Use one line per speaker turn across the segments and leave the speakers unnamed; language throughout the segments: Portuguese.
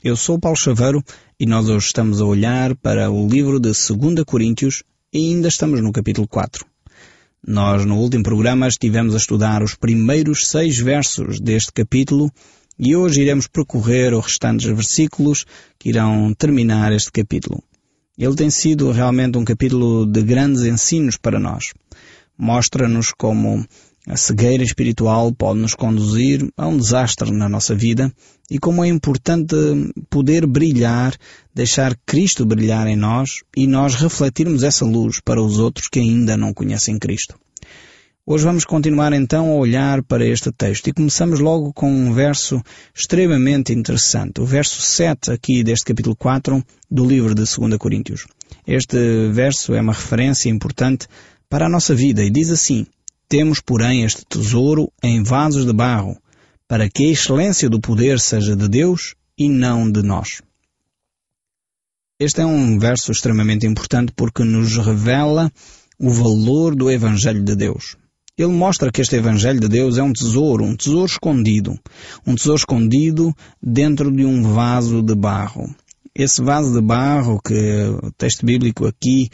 Eu sou o Paulo Chaveiro e nós hoje estamos a olhar para o livro de 2 Coríntios e ainda estamos no capítulo 4. Nós no último programa estivemos a estudar os primeiros 6 versos deste capítulo e hoje iremos percorrer os restantes versículos que irão terminar este capítulo. Ele tem sido realmente um capítulo de grandes ensinos para nós. Mostra-nos como a cegueira espiritual pode nos conduzir a um desastre na nossa vida e como é importante poder brilhar, deixar Cristo brilhar em nós e nós refletirmos essa luz para os outros que ainda não conhecem Cristo. Hoje vamos continuar então a olhar para este texto e começamos logo com um verso extremamente interessante, o verso 7 aqui deste capítulo 4 do livro de 2 Coríntios. Este verso é uma referência importante para a nossa vida e diz assim: temos, porém, este tesouro em vasos de barro, para que a excelência do poder seja de Deus e não de nós. Este é um verso extremamente importante porque nos revela o valor do Evangelho de Deus. Ele mostra que este Evangelho de Deus é um tesouro escondido dentro de um vaso de barro. Esse vaso de barro que o texto bíblico aqui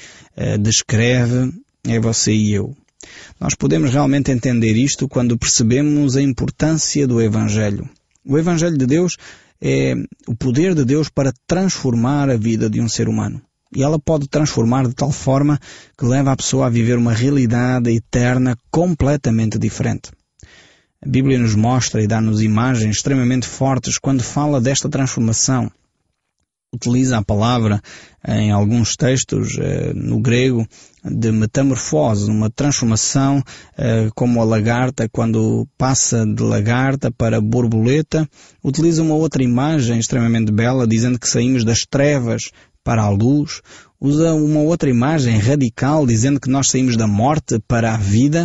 descreve é você e eu. Nós podemos realmente entender isto quando percebemos a importância do Evangelho. O Evangelho de Deus é o poder de Deus para transformar a vida de um ser humano. E ela pode transformar de tal forma que leva a pessoa a viver uma realidade eterna completamente diferente. A Bíblia nos mostra e dá-nos imagens extremamente fortes quando fala desta transformação. Utiliza a palavra em alguns textos no grego de metamorfose, uma transformação como a lagarta quando passa de lagarta para borboleta. Utiliza uma outra imagem extremamente bela dizendo que saímos das trevas para a luz. Usa uma outra imagem radical dizendo que nós saímos da morte para a vida.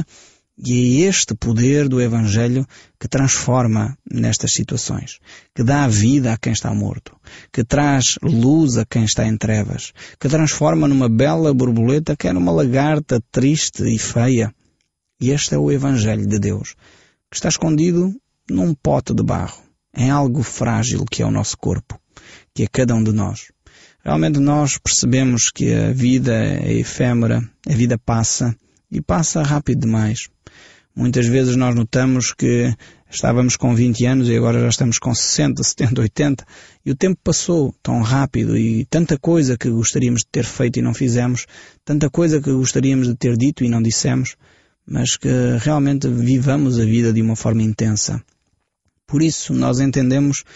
E é este poder do Evangelho que transforma nestas situações, que dá vida a quem está morto, que traz luz a quem está em trevas, que transforma numa bela borboleta que era uma lagarta triste e feia. E este é o Evangelho de Deus, que está escondido num pote de barro, em algo frágil que é o nosso corpo, que é cada um de nós. Realmente nós percebemos que a vida é efêmera, a vida passa e passa rápido demais. Muitas vezes nós notamos que estávamos com 20 anos e agora já estamos com 60, 70, 80 e o tempo passou tão rápido e tanta coisa que gostaríamos de ter feito e não fizemos, tanta coisa que gostaríamos de ter dito e não dissemos, mas que realmente vivamos a vida de uma forma intensa. Por isso nós entendemos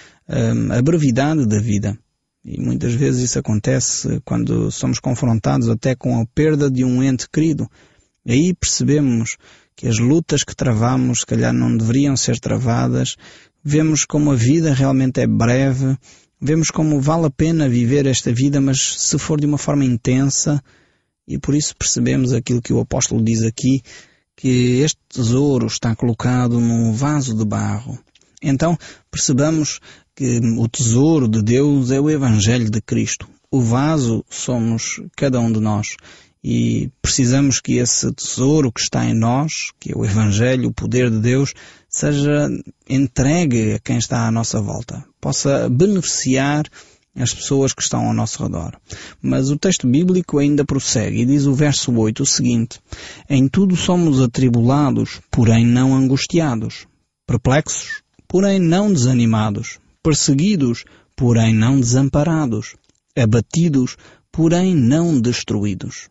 a brevidade da vida. E muitas vezes isso acontece quando somos confrontados até com a perda de um ente querido. E aí percebemos que as lutas que travamos, se calhar, não deveriam ser travadas. Vemos como a vida realmente é breve. Vemos como vale a pena viver esta vida, mas se for de uma forma intensa. E por isso percebemos aquilo que o apóstolo diz aqui, que este tesouro está colocado num vaso de barro. Então, percebamos que o tesouro de Deus é o Evangelho de Cristo. O vaso somos cada um de nós. E precisamos que esse tesouro que está em nós, que é o Evangelho, o poder de Deus, seja entregue a quem está à nossa volta. Possa beneficiar as pessoas que estão ao nosso redor. Mas o texto bíblico ainda prossegue e diz o verso 8 o seguinte: em tudo somos atribulados, porém não angustiados, perplexos, porém não desanimados, perseguidos, porém não desamparados, abatidos, porém não destruídos.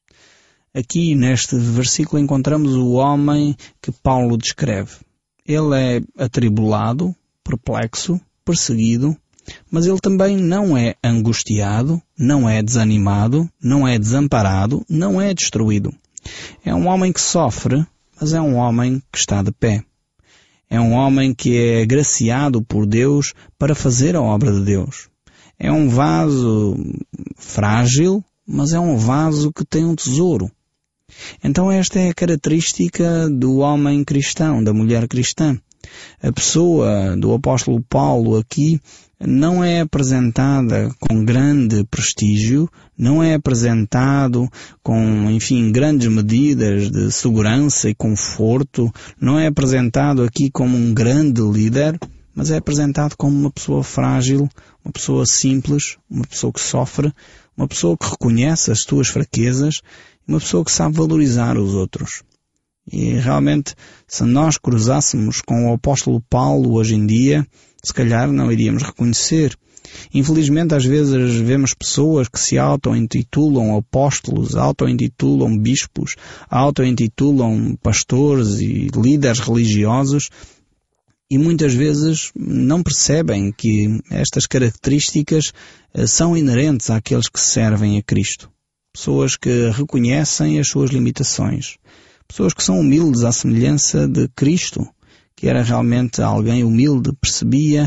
Aqui neste versículo encontramos o homem que Paulo descreve. Ele é atribulado, perplexo, perseguido, mas ele também não é angustiado, não é desanimado, não é desamparado, não é destruído. É um homem que sofre, mas é um homem que está de pé. É um homem que é agraciado por Deus para fazer a obra de Deus. É um vaso frágil, mas é um vaso que tem um tesouro. Então esta é a característica do homem cristão, da mulher cristã. A pessoa do apóstolo Paulo aqui não é apresentada com grande prestígio, não é apresentado com, grandes medidas de segurança e conforto, não é apresentado aqui como um grande líder, mas é apresentado como uma pessoa frágil, uma pessoa simples, uma pessoa que sofre, uma pessoa que reconhece as suas fraquezas, uma pessoa que sabe valorizar os outros. E realmente, se nós cruzássemos com o apóstolo Paulo hoje em dia, se calhar não iríamos reconhecer. Infelizmente, às vezes vemos pessoas que se auto-intitulam apóstolos, auto-intitulam bispos, auto-intitulam pastores e líderes religiosos e muitas vezes não percebem que estas características são inerentes àqueles que servem a Cristo. Pessoas que reconhecem as suas limitações. Pessoas que são humildes à semelhança de Cristo, que era realmente alguém humilde, percebia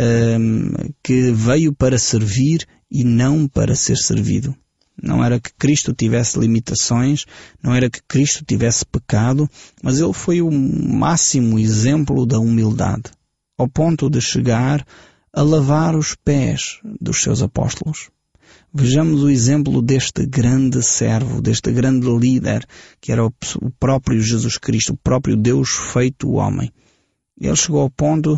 que veio para servir e não para ser servido. Não era que Cristo tivesse limitações, não era que Cristo tivesse pecado, mas ele foi o máximo exemplo da humildade, ao ponto de chegar a lavar os pés dos seus apóstolos. Vejamos o exemplo deste grande servo, deste grande líder, que era o próprio Jesus Cristo, o próprio Deus feito homem. Ele chegou ao ponto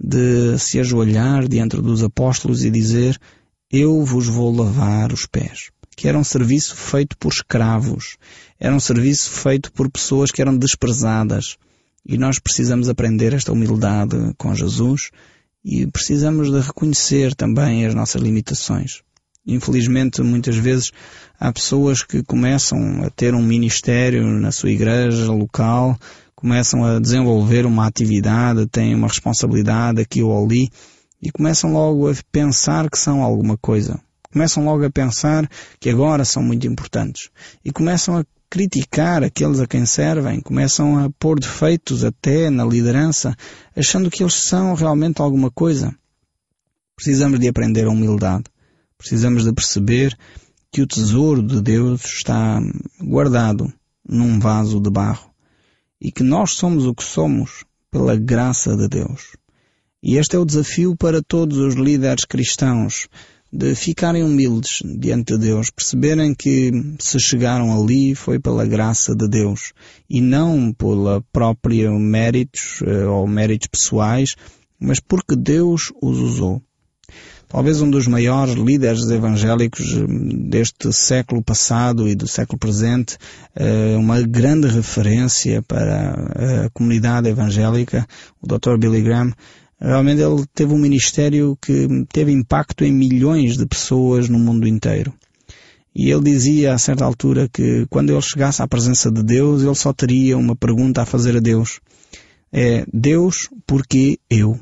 de se ajoelhar diante dos apóstolos e dizer: eu vos vou lavar os pés. Que era um serviço feito por escravos, era um serviço feito por pessoas que eram desprezadas. E nós precisamos aprender esta humildade com Jesus e precisamos de reconhecer também as nossas limitações. Infelizmente, muitas vezes, há pessoas que começam a ter um ministério na sua igreja local, começam a desenvolver uma atividade, têm uma responsabilidade aqui ou ali, e começam logo a pensar que são alguma coisa. Começam logo a pensar que agora são muito importantes. E começam a criticar aqueles a quem servem, começam a pôr defeitos até na liderança, achando que eles são realmente alguma coisa. Precisamos de aprender a humildade. Precisamos de perceber que o tesouro de Deus está guardado num vaso de barro e que nós somos o que somos pela graça de Deus. E este é o desafio para todos os líderes cristãos, de ficarem humildes diante de Deus, perceberem que se chegaram ali foi pela graça de Deus e não pela própria méritos ou méritos pessoais, mas porque Deus os usou. Talvez um dos maiores líderes evangélicos deste século passado e do século presente, uma grande referência para a comunidade evangélica, o Dr. Billy Graham. Realmente ele teve um ministério que teve impacto em milhões de pessoas no mundo inteiro. E ele dizia a certa altura que quando ele chegasse à presença de Deus, ele só teria uma pergunta a fazer a Deus. É: Deus, porquê eu?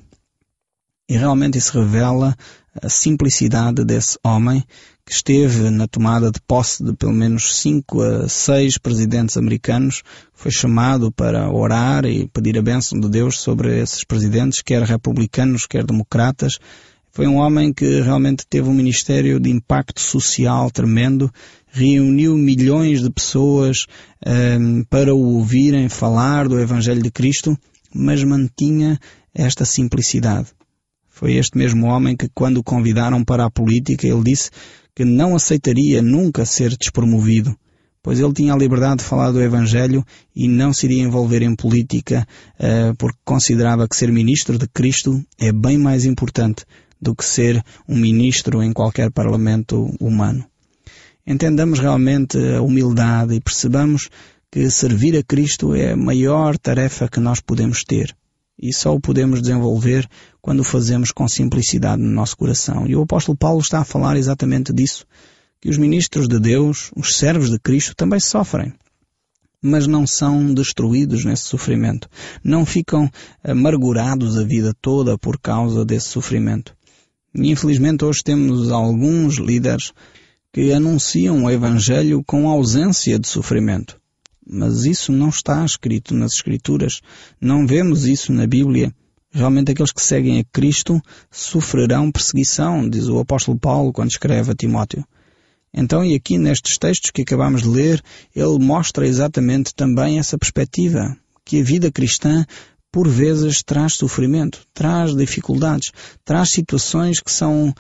E realmente isso revela a simplicidade desse homem que esteve na tomada de posse de pelo menos 5 a 6 presidentes americanos, foi chamado para orar e pedir a bênção de Deus sobre esses presidentes, quer republicanos, quer democratas. Foi um homem que realmente teve um ministério de impacto social tremendo, reuniu milhões de pessoas para o ouvirem falar do Evangelho de Cristo, mas mantinha esta simplicidade. Foi este mesmo homem que, quando o convidaram para a política, ele disse que não aceitaria nunca ser despromovido, pois ele tinha a liberdade de falar do Evangelho e não se iria envolver em política, porque considerava que ser ministro de Cristo é bem mais importante do que ser um ministro em qualquer parlamento humano. Entendamos realmente a humildade e percebamos que servir a Cristo é a maior tarefa que nós podemos ter. E só o podemos desenvolver quando o fazemos com simplicidade no nosso coração. E o apóstolo Paulo está a falar exatamente disso, que os ministros de Deus, os servos de Cristo, também sofrem, mas não são destruídos nesse sofrimento. Não ficam amargurados a vida toda por causa desse sofrimento. E infelizmente hoje temos alguns líderes que anunciam o Evangelho com ausência de sofrimento. Mas isso não está escrito nas Escrituras. Não vemos isso na Bíblia. Realmente aqueles que seguem a Cristo sofrerão perseguição, diz o apóstolo Paulo quando escreve a Timóteo. Então, e aqui nestes textos que acabamos de ler, ele mostra exatamente também essa perspectiva, que a vida cristã por vezes traz sofrimento, traz dificuldades, traz situações que são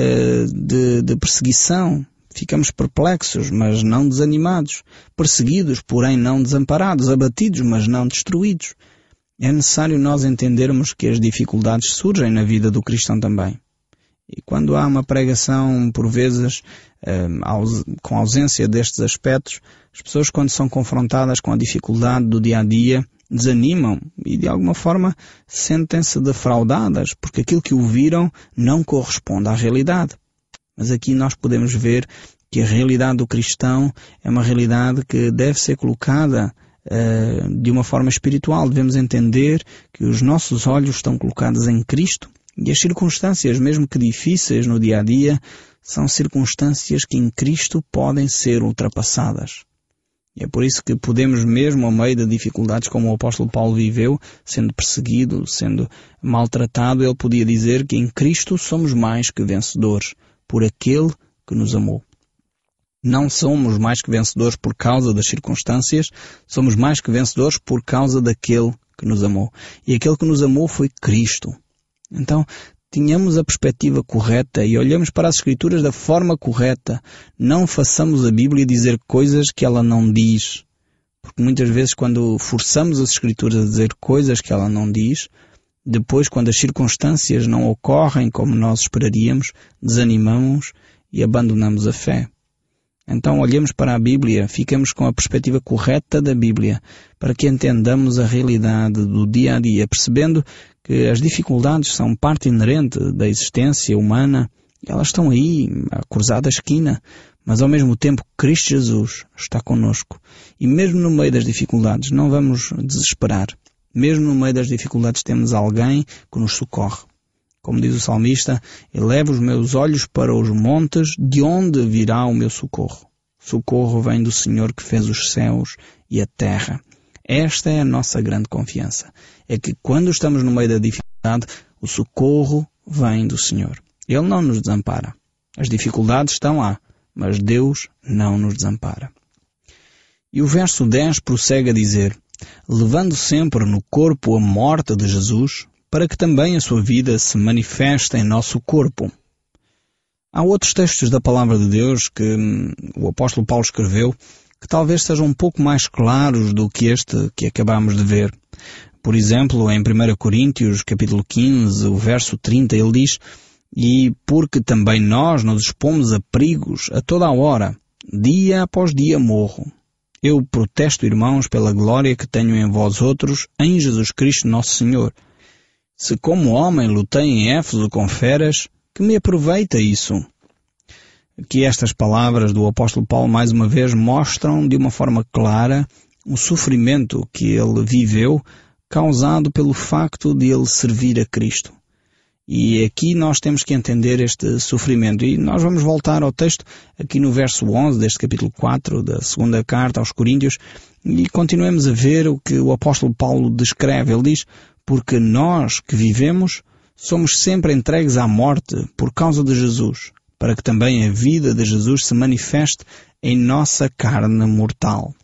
de perseguição. Ficamos perplexos, mas não desanimados, perseguidos, porém não desamparados, abatidos, mas não destruídos. É necessário nós entendermos que as dificuldades surgem na vida do cristão também. E quando há uma pregação, por vezes, com ausência destes aspectos, as pessoas, quando são confrontadas com a dificuldade do dia a dia, desanimam e, de alguma forma, sentem-se defraudadas, porque aquilo que ouviram não corresponde à realidade. Mas aqui nós podemos ver que a realidade do cristão é uma realidade que deve ser colocada de uma forma espiritual. Devemos entender que os nossos olhos estão colocados em Cristo e as circunstâncias, mesmo que difíceis no dia a dia, são circunstâncias que em Cristo podem ser ultrapassadas. E é por isso que podemos, mesmo ao meio de dificuldades como o apóstolo Paulo viveu, sendo perseguido, sendo maltratado, ele podia dizer que em Cristo somos mais que vencedores, por aquele que nos amou. Não somos mais que vencedores por causa das circunstâncias, somos mais que vencedores por causa daquele que nos amou. E aquele que nos amou foi Cristo. Então, tenhamos a perspectiva correta e olhamos para as Escrituras da forma correta. Não façamos a Bíblia dizer coisas que ela não diz. Porque muitas vezes, quando forçamos as Escrituras a dizer coisas que ela não diz, depois, quando as circunstâncias não ocorrem como nós esperaríamos, desanimamos e abandonamos a fé. Então olhemos para a Bíblia, fiquemos com a perspectiva correta da Bíblia, para que entendamos a realidade do dia a dia, percebendo que as dificuldades são parte inerente da existência humana, elas estão aí, a cruzar da esquina, mas ao mesmo tempo Cristo Jesus está connosco. E mesmo no meio das dificuldades não vamos desesperar. Mesmo no meio das dificuldades temos alguém que nos socorre. Como diz o salmista, elevo os meus olhos para os montes, de onde virá o meu socorro? Socorro vem do Senhor que fez os céus e a terra. Esta é a nossa grande confiança. É que quando estamos no meio da dificuldade, o socorro vem do Senhor. Ele não nos desampara. As dificuldades estão lá, mas Deus não nos desampara. E o verso 10 prossegue a dizer, levando sempre no corpo a morte de Jesus, para que também a sua vida se manifeste em nosso corpo. Há outros textos da Palavra de Deus que o apóstolo Paulo escreveu que talvez sejam um pouco mais claros do que este que acabamos de ver. Por exemplo, em 1 Coríntios, capítulo 15, o verso 30, ele diz, e porque também nós nos expomos a perigos a toda a hora, dia após dia morro. Eu protesto, irmãos, pela glória que tenho em vós outros, em Jesus Cristo nosso Senhor. Se como homem lutei em Éfeso com feras, que me aproveita isso? Aqui estas palavras do apóstolo Paulo mais uma vez mostram de uma forma clara o sofrimento que ele viveu causado pelo facto de ele servir a Cristo. E aqui nós temos que entender este sofrimento. E nós vamos voltar ao texto aqui no verso 11 deste capítulo 4 da segunda carta aos Coríntios e continuemos a ver o que o apóstolo Paulo descreve. Ele diz, porque nós que vivemos somos sempre entregues à morte por causa de Jesus, para que também a vida de Jesus se manifeste em nossa carne mortal.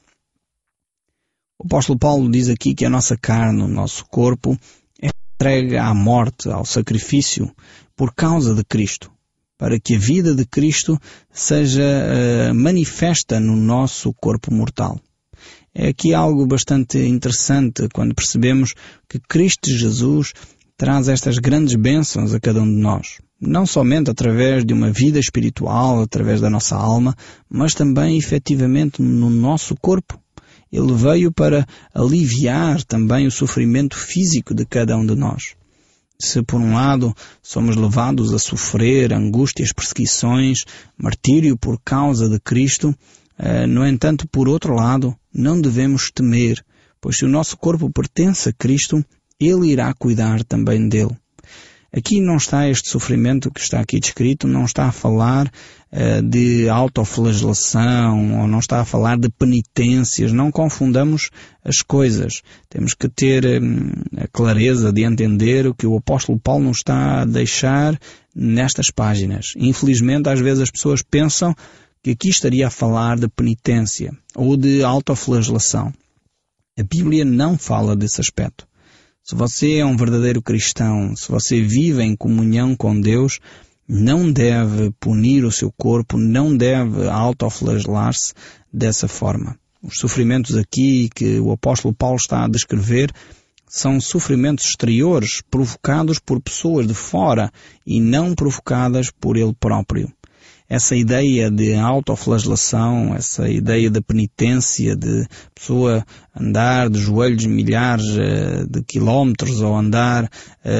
O apóstolo Paulo diz aqui que a nossa carne, o nosso corpo, é entregue à morte, ao sacrifício, por causa de Cristo, para que a vida de Cristo seja manifesta no nosso corpo mortal. É aqui algo bastante interessante quando percebemos que Cristo Jesus traz estas grandes bênçãos a cada um de nós. Não somente através de uma vida espiritual, através da nossa alma, mas também efetivamente no nosso corpo. Ele veio para aliviar também o sofrimento físico de cada um de nós. Se por um lado somos levados a sofrer angústias, perseguições, martírio por causa de Cristo, no entanto, por outro lado, não devemos temer, pois se o nosso corpo pertence a Cristo, Ele irá cuidar também dele. Aqui não está este sofrimento que está aqui descrito, não está a falar de autoflagelação, ou não está a falar de penitências. Não confundamos as coisas. Temos que ter a clareza de entender o que o apóstolo Paulo nos está a deixar nestas páginas. Infelizmente, às vezes as pessoas pensam que aqui estaria a falar de penitência ou de autoflagelação. A Bíblia não fala desse aspecto. Se você é um verdadeiro cristão, se você vive em comunhão com Deus, não deve punir o seu corpo, não deve autoflagelar-se dessa forma. Os sofrimentos aqui que o apóstolo Paulo está a descrever São sofrimentos exteriores provocados por pessoas de fora e não provocadas por Ele próprio. Essa ideia de autoflagelação, essa ideia de penitência, de pessoa andar de joelhos milhares de quilómetros ou andar,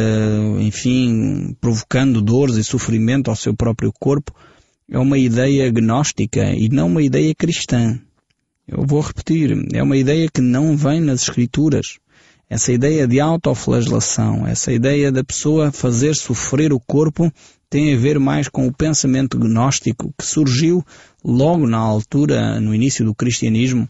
provocando dores e sofrimento ao seu próprio corpo, é uma ideia gnóstica e não uma ideia cristã. Eu vou repetir, é uma ideia que não vem nas Escrituras. Essa ideia de autoflagelação, essa ideia da pessoa fazer sofrer o corpo, tem a ver mais com o pensamento gnóstico que surgiu logo na altura, no início do cristianismo,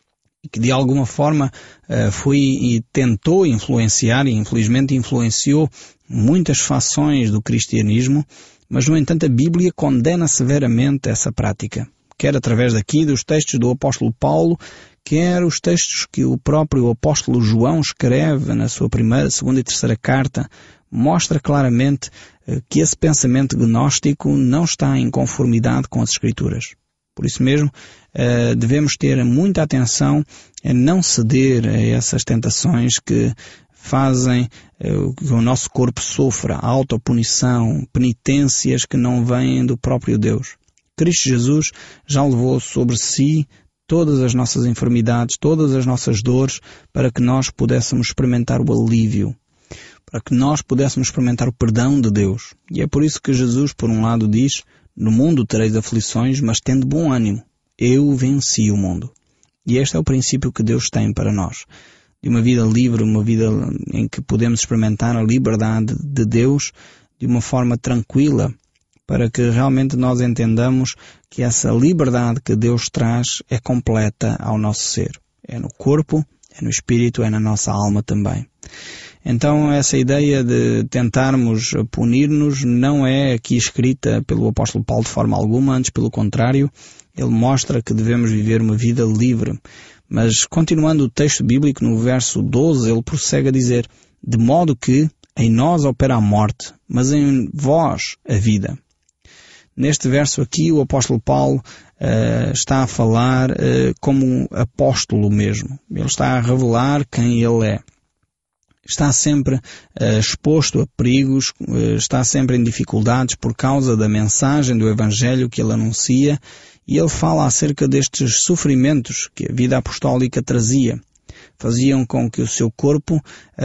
e que de alguma forma foi e tentou influenciar, e infelizmente influenciou muitas fações do cristianismo, mas no entanto a Bíblia condena severamente essa prática, quer através daqui dos textos do apóstolo Paulo, quer os textos que o próprio apóstolo João escreve na sua primeira, segunda e terceira carta, mostra claramente que esse pensamento gnóstico não está em conformidade com as Escrituras. Por isso mesmo, devemos ter muita atenção a não ceder a essas tentações que fazem que o nosso corpo sofra autopunição, penitências que não vêm do próprio Deus. Cristo Jesus já levou sobre si todas as nossas enfermidades, todas as nossas dores, para que nós pudéssemos experimentar o alívio, para que nós pudéssemos experimentar o perdão de Deus. E é por isso que Jesus, por um lado, diz: no mundo tereis aflições, mas tende bom ânimo. Eu venci o mundo. E este é o princípio que Deus tem para nós. De uma vida livre, uma vida em que podemos experimentar a liberdade de Deus de uma forma tranquila, para que realmente nós entendamos que essa liberdade que Deus traz é completa ao nosso ser. É no corpo, é no espírito, é na nossa alma também. Então essa ideia de tentarmos punir-nos não é aqui escrita pelo apóstolo Paulo de forma alguma, antes pelo contrário, ele mostra que devemos viver uma vida livre. Mas continuando o texto bíblico, no verso 12, ele prossegue a dizer: de modo que em nós opera a morte, mas em vós a vida. Neste verso aqui, o apóstolo Paulo está a falar como um apóstolo mesmo. Ele está a revelar quem ele é. Está sempre exposto a perigos, está sempre em dificuldades por causa da mensagem do Evangelho que ele anuncia, e ele fala acerca destes sofrimentos que a vida apostólica trazia. Faziam com que o seu corpo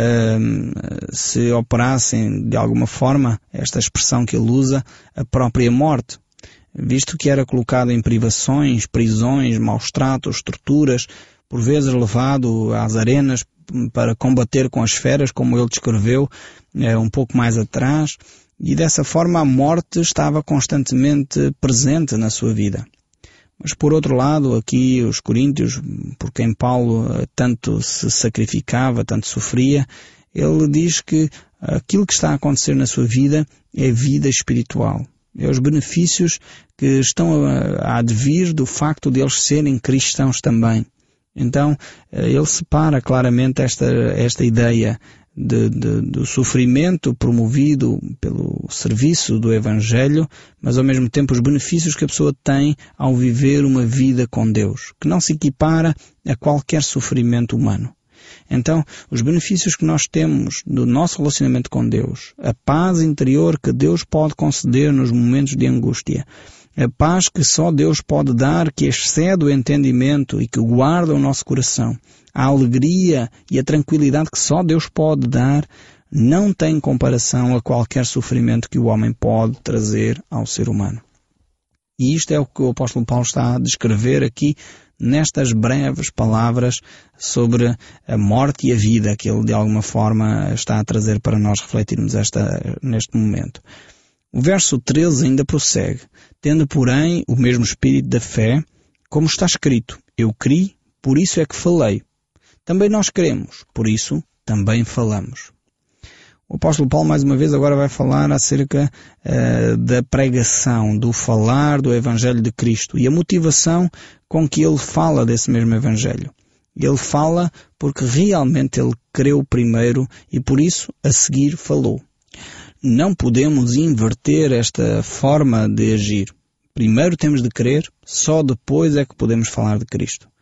se operassem de alguma forma, esta expressão que ele usa, a própria morte, visto que era colocado em privações, prisões, maus tratos, torturas, por vezes levado às arenas para combater com as feras, como ele descreveu um pouco mais atrás, e dessa forma a morte estava constantemente presente na sua vida. Mas por outro lado, aqui os coríntios, por quem Paulo tanto se sacrificava, tanto sofria, ele diz que aquilo que está a acontecer na sua vida é vida espiritual. É os benefícios que estão a advir do facto de eles serem cristãos também. Então, ele separa claramente esta ideia do sofrimento promovido pelo serviço do Evangelho, mas ao mesmo tempo os benefícios que a pessoa tem ao viver uma vida com Deus, que não se equipara a qualquer sofrimento humano. Então, os benefícios que nós temos do nosso relacionamento com Deus, a paz interior que Deus pode conceder nos momentos de angústia, a paz que só Deus pode dar, que excede o entendimento e que guarda o nosso coração, a alegria e a tranquilidade que só Deus pode dar, não tem comparação a qualquer sofrimento que o homem pode trazer ao ser humano. E isto é o que o apóstolo Paulo está a descrever aqui nestas breves palavras sobre a morte e a vida que ele de alguma forma está a trazer para nós refletirmos neste momento. O verso 13 ainda prossegue: tendo, porém, o mesmo espírito da fé, como está escrito, eu criei, por isso é que falei. Também nós cremos, por isso também falamos. O apóstolo Paulo, mais uma vez, agora vai falar acerca da pregação, do falar do Evangelho de Cristo e a motivação com que ele fala desse mesmo Evangelho. Ele fala porque realmente ele creu primeiro e por isso a seguir falou. Não podemos inverter esta forma de agir. Primeiro temos de crer, só depois é que podemos falar de Cristo.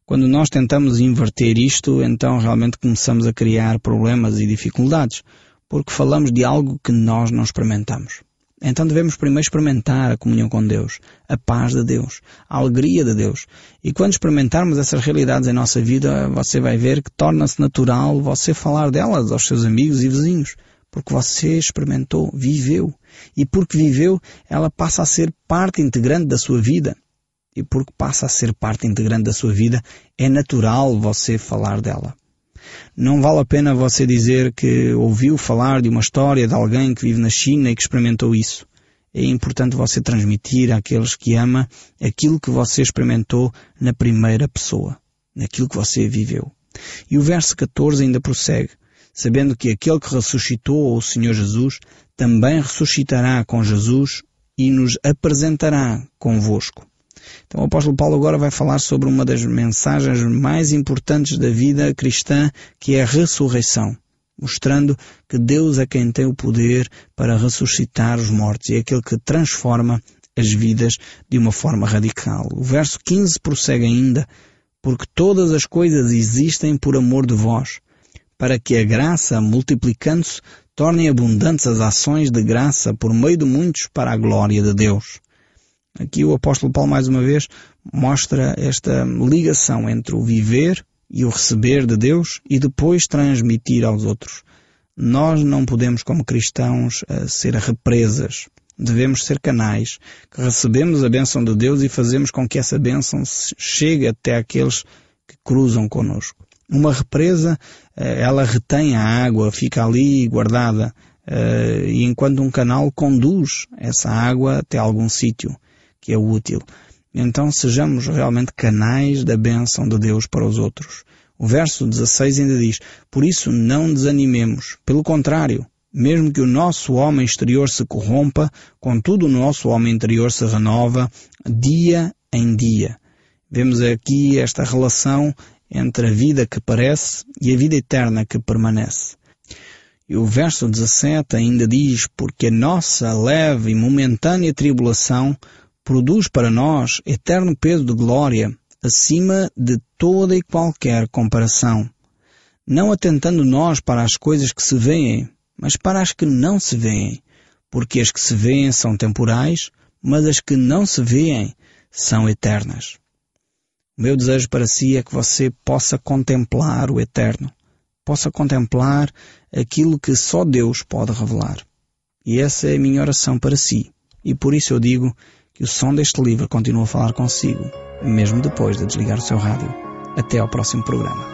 Quando nós tentamos inverter isto, então realmente começamos a criar problemas e dificuldades, porque falamos de algo que nós não experimentamos. Então devemos primeiro experimentar a comunhão com Deus, a paz de Deus, a alegria de Deus. E quando experimentarmos essas realidades em nossa vida, você vai ver que torna-se natural você falar delas aos seus amigos e vizinhos, porque você experimentou, viveu. E porque viveu, ela passa a ser parte integrante da sua vida. E porque passa a ser parte integrante da sua vida, é natural você falar dela. Não vale a pena você dizer que ouviu falar de uma história de alguém que vive na China e que experimentou isso. É importante você transmitir àqueles que ama aquilo que você experimentou na primeira pessoa, naquilo que você viveu. E o verso 14 ainda prossegue, sabendo que aquele que ressuscitou o Senhor Jesus também ressuscitará com Jesus e nos apresentará convosco. Então o apóstolo Paulo agora vai falar sobre uma das mensagens mais importantes da vida cristã, que é a ressurreição, mostrando que Deus é quem tem o poder para ressuscitar os mortos e é aquele que transforma as vidas de uma forma radical. O verso 15 prossegue ainda, porque todas as coisas existem por amor de vós, para que a graça, multiplicando-se, torne abundantes as ações de graça por meio de muitos para a glória de Deus. Aqui o apóstolo Paulo mais uma vez mostra esta ligação entre o viver e o receber de Deus e depois transmitir aos outros. Nós não podemos como cristãos ser represas. Devemos ser canais que recebemos a bênção de Deus e fazemos com que essa bênção chegue até aqueles que cruzam connosco. Uma represa, ela retém a água, fica ali guardada, e enquanto um canal conduz essa água até algum sítio que é útil. Então sejamos realmente canais da bênção de Deus para os outros. O verso 16 ainda diz, por isso não desanimemos, pelo contrário, mesmo que o nosso homem exterior se corrompa, contudo o nosso homem interior se renova dia em dia. Vemos aqui esta relação entre a vida que parece e a vida eterna que permanece. E o verso 17 ainda diz, porque a nossa leve e momentânea tribulação produz para nós eterno peso de glória, acima de toda e qualquer comparação. Não atentando nós para as coisas que se veem, mas para as que não se veem, porque as que se veem são temporais, mas as que não se veem são eternas. O meu desejo para si é que você possa contemplar o eterno, possa contemplar aquilo que só Deus pode revelar. E essa é a minha oração para si. E por isso eu digo que o som deste livro continua a falar consigo, mesmo depois de desligar o seu rádio. Até ao próximo programa.